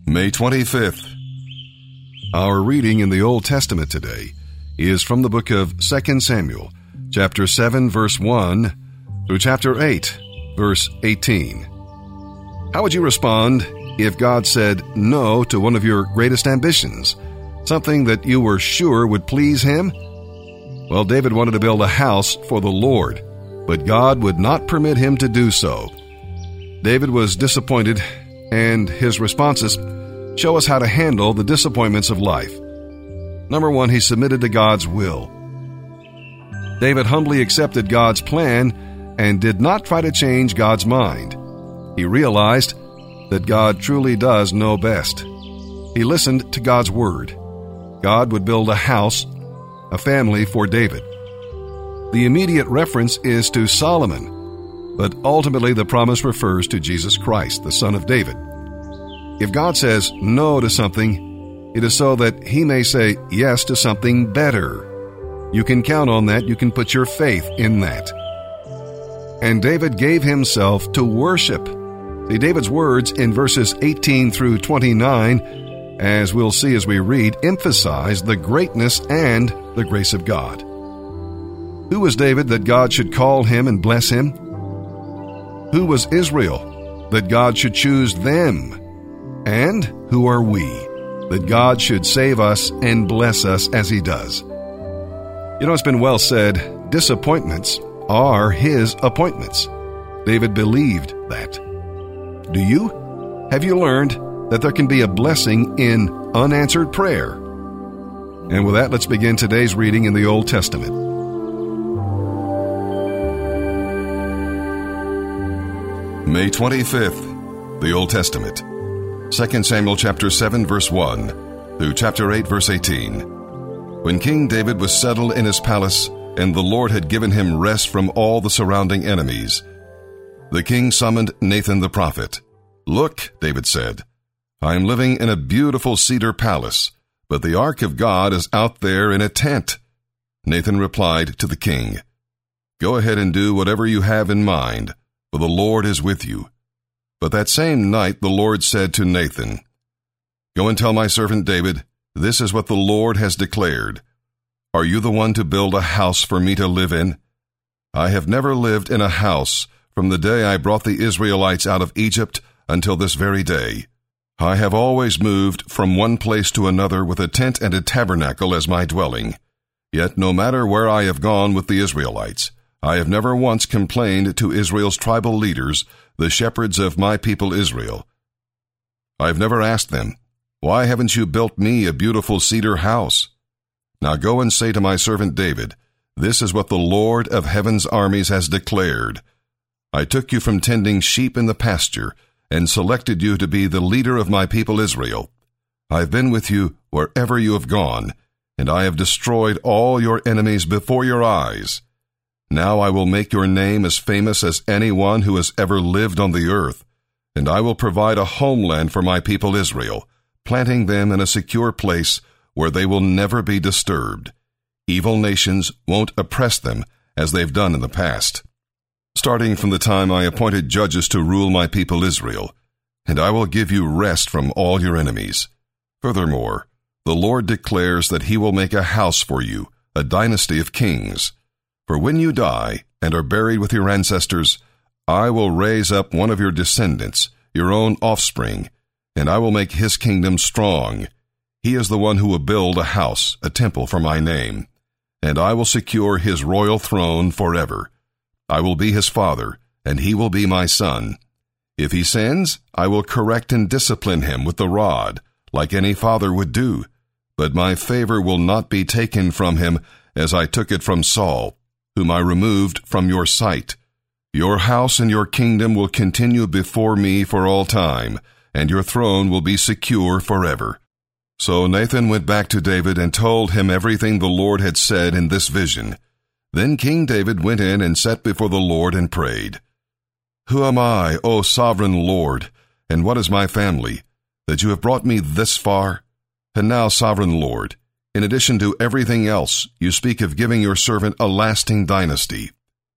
May 25th. Our reading in the Old Testament today is from the book of 2 Samuel, chapter 7, verse 1, through chapter 8, verse 18. How would you respond if God said no to one of your greatest ambitions, something that you were sure would please Him? Well, David wanted to build a house for the Lord, but God would not permit him to do so. David was disappointed, and his responses show us how to handle the disappointments of life. Number one, he submitted to God's will. David humbly accepted God's plan and did not try to change God's mind. He realized that God truly does know best. He listened to God's word. God would build a house, a family for David. The immediate reference is to Solomon, but ultimately the promise refers to Jesus Christ, the Son of David. If God says no to something, it is so that He may say yes to something better. You can count on that. You can put your faith in that. And David gave himself to worship. See, David's words in verses 18 through 29, as we'll see as we read, emphasize the greatness and the grace of God. Who was David that God should call him and bless him? Who was Israel that God should choose them? And who are we that God should save us and bless us as He does? You know, it's been well said, disappointments are His appointments. David believed that. Do you? Have you learned that there can be a blessing in unanswered prayer? And with that, let's begin today's reading in the Old Testament. May 25th, the Old Testament. 2 Samuel chapter 7, verse 1, through chapter 8, verse 18. When King David was settled in his palace, and the Lord had given him rest from all the surrounding enemies, the king summoned Nathan the prophet. "Look," David said, "I am living in a beautiful cedar palace, but the ark of God is out there in a tent." Nathan replied to the king, "Go ahead and do whatever you have in mind, for the Lord is with you." But that same night the Lord said to Nathan, "Go and tell my servant David, this is what the Lord has declared. Are you the one to build a house for me to live in? I have never lived in a house from the day I brought the Israelites out of Egypt until this very day. I have always moved from one place to another with a tent and a tabernacle as my dwelling. Yet no matter where I have gone with the Israelites, I have never once complained to Israel's tribal leaders, the shepherds of my people Israel. I have never asked them, 'Why haven't you built me a beautiful cedar house?' Now go and say to my servant David, 'This is what the Lord of heaven's armies has declared. I took you from tending sheep in the pasture and selected you to be the leader of my people Israel. I have been with you wherever you have gone, and I have destroyed all your enemies before your eyes. Now I will make your name as famous as anyone who has ever lived on the earth, and I will provide a homeland for my people Israel, planting them in a secure place where they will never be disturbed. Evil nations won't oppress them as they've done in the past, starting from the time I appointed judges to rule my people Israel, and I will give you rest from all your enemies. Furthermore, the Lord declares that He will make a house for you, a dynasty of kings. For when you die and are buried with your ancestors, I will raise up one of your descendants, your own offspring, and I will make his kingdom strong. He is the one who will build a house, a temple for my name, and I will secure his royal throne forever. I will be his father, and he will be my son. If he sins, I will correct and discipline him with the rod, like any father would do. But my favor will not be taken from him as I took it from Saul, whom I removed from your sight. Your house and your kingdom will continue before me for all time, and your throne will be secure forever." So Nathan went back to David and told him everything the Lord had said in this vision. Then King David went in and sat before the Lord and prayed, "Who am I, O sovereign Lord, and what is my family, that you have brought me this far? And now, sovereign Lord, in addition to everything else, you speak of giving your servant a lasting dynasty.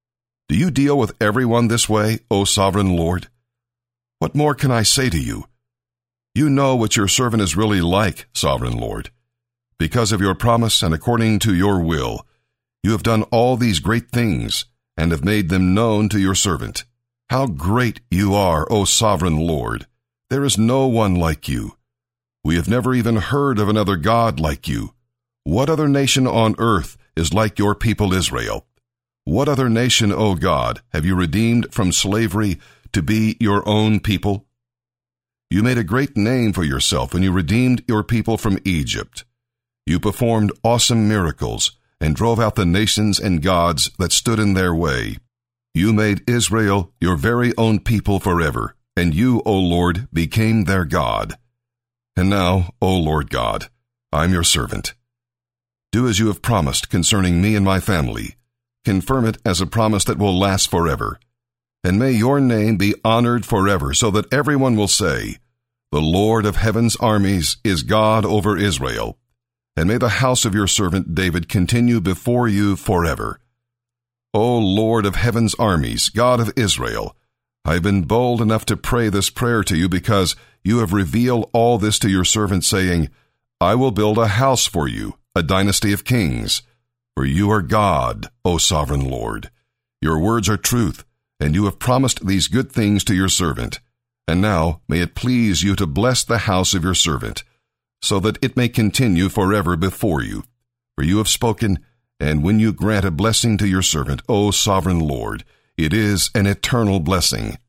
Do you deal with everyone this way, O sovereign Lord? What more can I say to you? You know what your servant is really like, Sovereign Lord. Because of your promise and according to your will, you have done all these great things and have made them known to your servant. How great you are, O Sovereign Lord! There is no one like you. We have never even heard of another God like you. What other nation on earth is like your people Israel? What other nation, O God, have you redeemed from slavery to be your own people? You made a great name for yourself when you redeemed your people from Egypt. You performed awesome miracles and drove out the nations and gods that stood in their way. You made Israel your very own people forever, and you, O Lord, became their God. And now, O Lord God, I am your servant. Do as you have promised concerning me and my family. Confirm it as a promise that will last forever. And may your name be honored forever, so that everyone will say, The Lord of heaven's armies is God over Israel. And may the house of your servant David continue before you forever. O Lord of heaven's armies, God of Israel, I have been bold enough to pray this prayer to you because you have revealed all this to your servant, saying, I will build a house for you, a dynasty of kings. For you are God, O Sovereign Lord. Your words are truth, and you have promised these good things to your servant. And now may it please you to bless the house of your servant, so that it may continue forever before you. For you have spoken, and when you grant a blessing to your servant, O Sovereign Lord, it is an eternal blessing.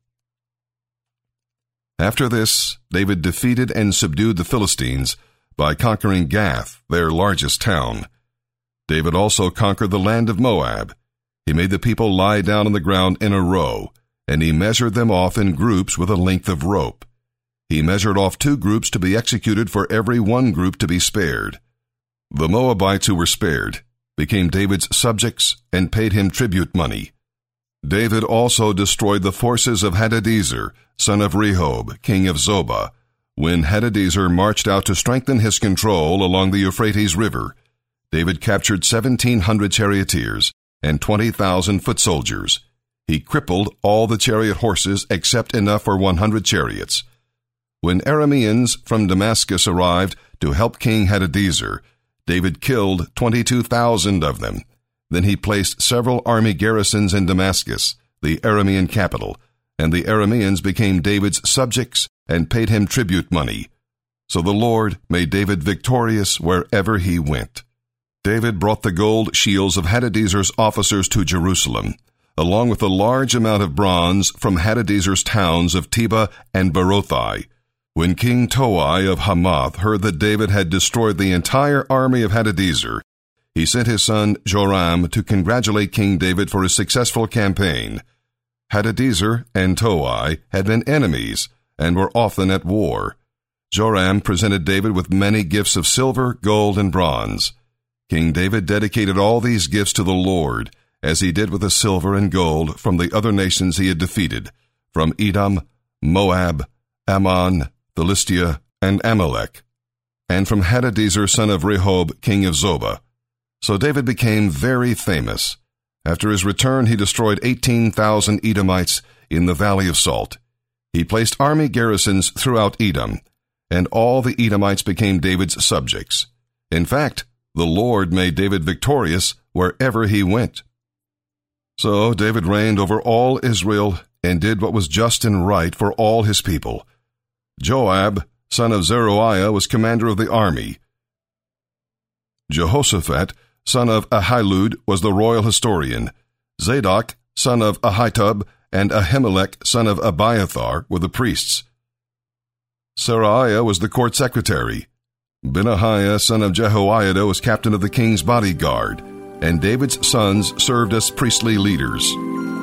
After this, David defeated and subdued the Philistines by conquering Gath, their largest town. David also conquered the land of Moab. He made the people lie down on the ground in a row, and he measured them off in groups with a length of rope. He measured off 2 groups to be executed for every one group to be spared. The Moabites who were spared became David's subjects and paid him tribute money. David also destroyed the forces of Hadadezer, son of Rehob, king of Zobah, when Hadadezer marched out to strengthen his control along the Euphrates River. David captured 1,700 charioteers and 20,000 foot soldiers. He crippled all the chariot horses except enough for 100 chariots. When Arameans from Damascus arrived to help King Hadadezer, David killed 22,000 of them. Then he placed several army garrisons in Damascus, the Aramean capital, and the Arameans became David's subjects and paid him tribute money. So the Lord made David victorious wherever he went. David brought the gold shields of Hadadezer's officers to Jerusalem, along with a large amount of bronze from Hadadezer's towns of Teba and Berothai. When King Toi of Hamath heard that David had destroyed the entire army of Hadadezer, he sent his son Joram to congratulate King David for his successful campaign. Hadadezer and Toi had been enemies and were often at war. Joram presented David with many gifts of silver, gold, and bronze. King David dedicated all these gifts to the Lord, as he did with the silver and gold from the other nations he had defeated, from Edom, Moab, Ammon, Philistia, and Amalek, and from Hadadezer son of Rehob, king of Zobah. So David became very famous. After his return, he destroyed 18,000 Edomites in the Valley of Salt. He placed army garrisons throughout Edom, and all the Edomites became David's subjects. In fact, the Lord made David victorious wherever he went. So David reigned over all Israel and did what was just and right for all his people. Joab, son of Zeruiah, was commander of the army. Jehoshaphat, son of Ahilud, was the royal historian. Zadok, son of Ahitub, and Ahimelech, son of Abiathar, were the priests. Seraiah was the court secretary. Benahiah, son of Jehoiada, was captain of the king's bodyguard, and David's sons served as priestly leaders.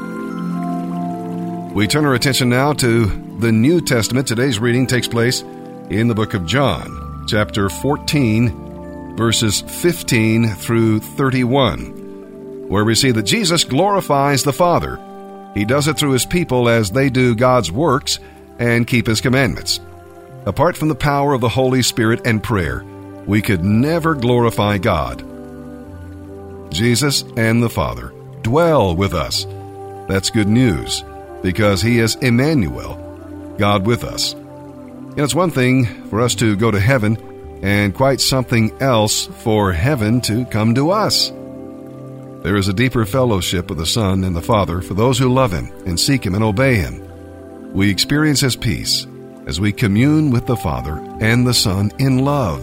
We turn our attention now to the New Testament. Today's reading takes place in the book of John, chapter 14, verses 15 through 31, where we see that Jesus glorifies the Father. He does it through his people as they do God's works and keep his commandments. Apart from the power of the Holy Spirit and prayer, we could never glorify God. Jesus and the Father dwell with us. That's good news, because he is Emmanuel, God with us. It's one thing for us to go to heaven, and quite something else for heaven to come to us. There is a deeper fellowship with the Son and the Father for those who love Him and seek Him and obey Him. We experience His peace as we commune with the Father and the Son in love.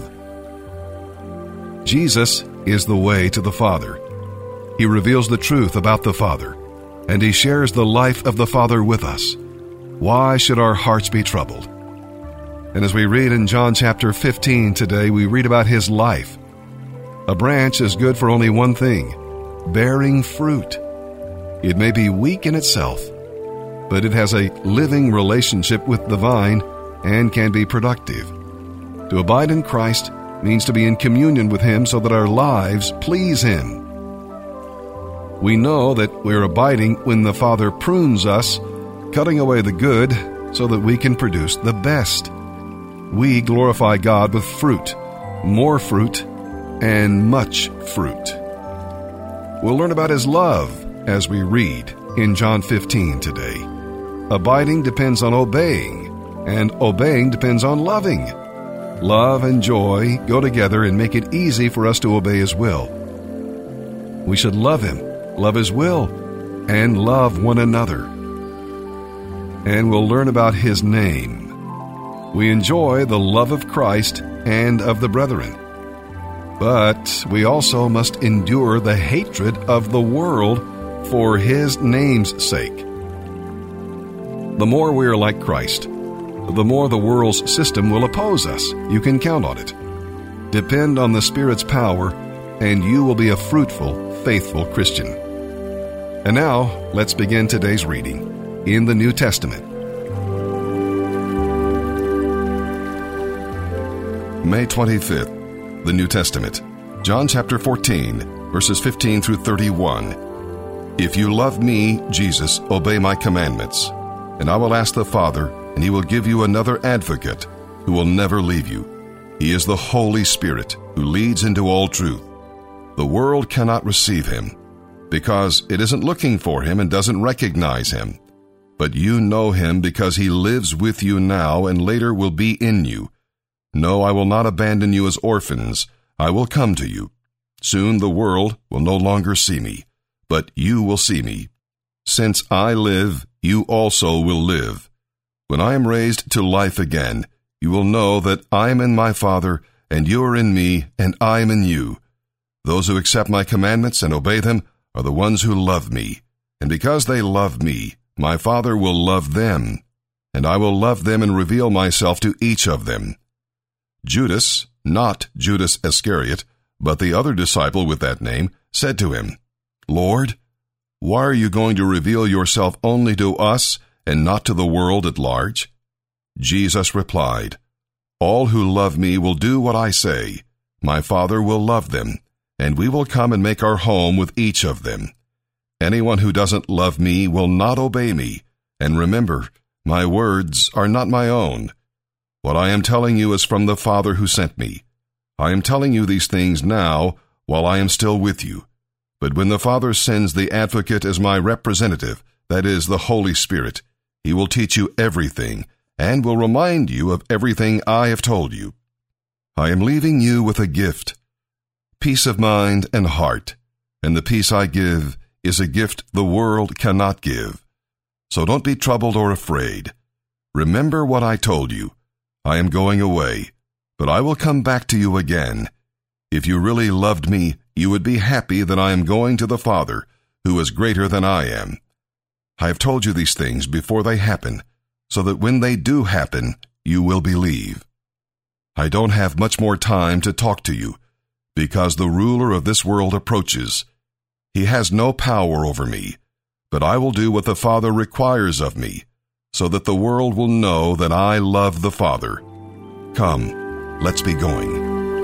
Jesus is the way to the Father. He reveals the truth about the Father, and He shares the life of the Father with us. Why should our hearts be troubled? And as we read in John chapter 15 today, we read about His life. A branch is good for only one thing, bearing fruit. It may be weak in itself, but it has a living relationship with the vine and can be productive. To abide in Christ means to be in communion with Him so that our lives please Him. We know that we're abiding when the Father prunes us, cutting away the good so that we can produce the best. We glorify God with fruit, more fruit, and much fruit. We'll learn about His love as we read in John 15 today. Abiding depends on obeying, and obeying depends on loving. Love and joy go together and make it easy for us to obey His will. We should love Him, love His will, and love one another. And we'll learn about His name. We enjoy the love of Christ and of the brethren. But we also must endure the hatred of the world for His name's sake. The more we are like Christ, the more the world's system will oppose us. You can count on it. Depend on the Spirit's power, and you will be a fruitful, faithful Christian. And now, let's begin today's reading in the New Testament. May 25th, the New Testament. John chapter 14, verses 15 through 31. If you love me, Jesus, obey my commandments. And I will ask the Father, and He will give you another advocate who will never leave you. He is the Holy Spirit who leads into all truth. The world cannot receive Him because it isn't looking for Him and doesn't recognize Him. But you know Him because He lives with you now and later will be in you. No, I will not abandon you as orphans. I will come to you. Soon the world will no longer see me, but you will see me. Since I live, you also will live. When I am raised to life again, you will know that I am in my Father, and you are in me, and I am in you. Those who accept my commandments and obey them are the ones who love me. And because they love me, my Father will love them, and I will love them and reveal myself to each of them. Judas, not Judas Iscariot, but the other disciple with that name, said to Him, Lord, why are you going to reveal yourself only to us and not to the world at large? Jesus replied, All who love me will do what I say. My Father will love them, and we will come and make our home with each of them. Anyone who doesn't love me will not obey me. And remember, my words are not my own. What I am telling you is from the Father who sent me. I am telling you these things now while I am still with you. But when the Father sends the Advocate as my representative, that is, the Holy Spirit, He will teach you everything and will remind you of everything I have told you. I am leaving you with a gift, peace of mind and heart, and the peace I give is a gift the world cannot give. So don't be troubled or afraid. Remember what I told you. I am going away, but I will come back to you again. If you really loved me, you would be happy that I am going to the Father, who is greater than I am. I have told you these things before they happen, so that when they do happen, you will believe. I don't have much more time to talk to you, because the ruler of this world approaches. He has no power over me, but I will do what the Father requires of me, so that the world will know that I love the Father. Come, let's be going.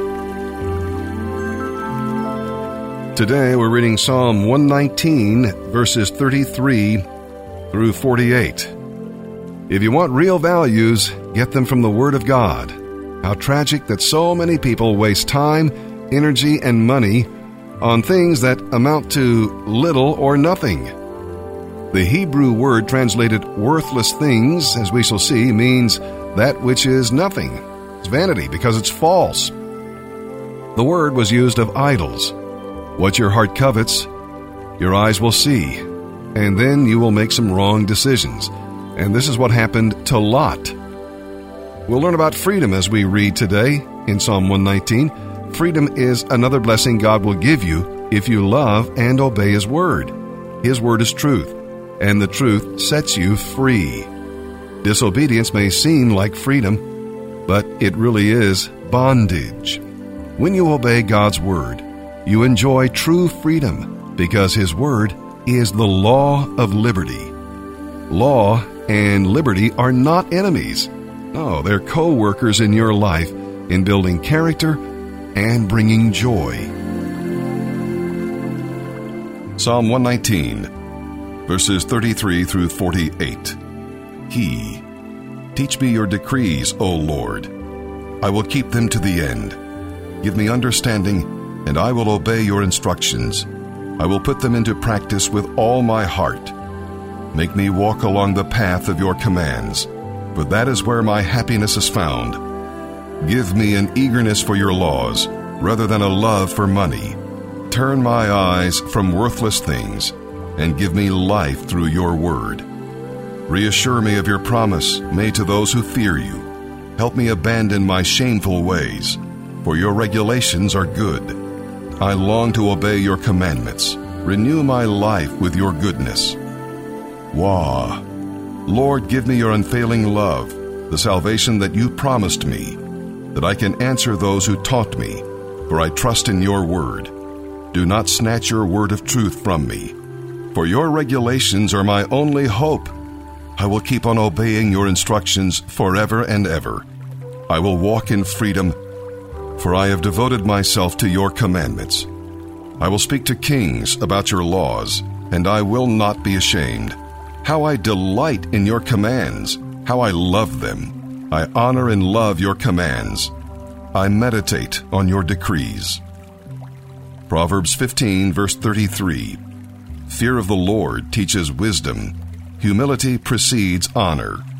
Today we're reading Psalm 119, verses 33 through 48. If you want real values, get them from the Word of God. How tragic that so many people waste time, energy, and money on things that amount to little or nothing. The Hebrew word translated worthless things, as we shall see, means that which is nothing. It's vanity because it's false. The word was used of idols. What your heart covets, your eyes will see, and then you will make some wrong decisions. And this is what happened to Lot. We'll learn about freedom as we read today in Psalm 119. Freedom is another blessing God will give you if you love and obey His word. His word is truth, and the truth sets you free. Disobedience may seem like freedom, but it really is bondage. When you obey God's word, you enjoy true freedom because His word is the law of liberty. Law and liberty are not enemies. No, they're co-workers in your life in building character and bringing joy. Psalm 119, verses 33 through 48. Teach me your decrees, O Lord. I will keep them to the end. Give me understanding, and I will obey your instructions. I will put them into practice with all my heart. Make me walk along the path of your commands, for that is where my happiness is found. Give me an eagerness for your laws, rather than a love for money. Turn my eyes from worthless things, and give me life through your word. Reassure me of your promise made to those who fear you. Help me abandon my shameful ways, for your regulations are good. I long to obey your commandments. Renew my life with your goodness. Wah! Lord, give me your unfailing love, the salvation that you promised me, that I can answer those who taunt me, for I trust in your word. Do not snatch your word of truth from me, for your regulations are my only hope. I will keep on obeying your instructions forever and ever. I will walk in freedom, for I have devoted myself to your commandments. I will speak to kings about your laws, and I will not be ashamed. How I delight in your commands! How I love them! I honor and love your commands. I meditate on your decrees. Proverbs 15, verse 33. Fear of the Lord teaches wisdom. Humility precedes honor.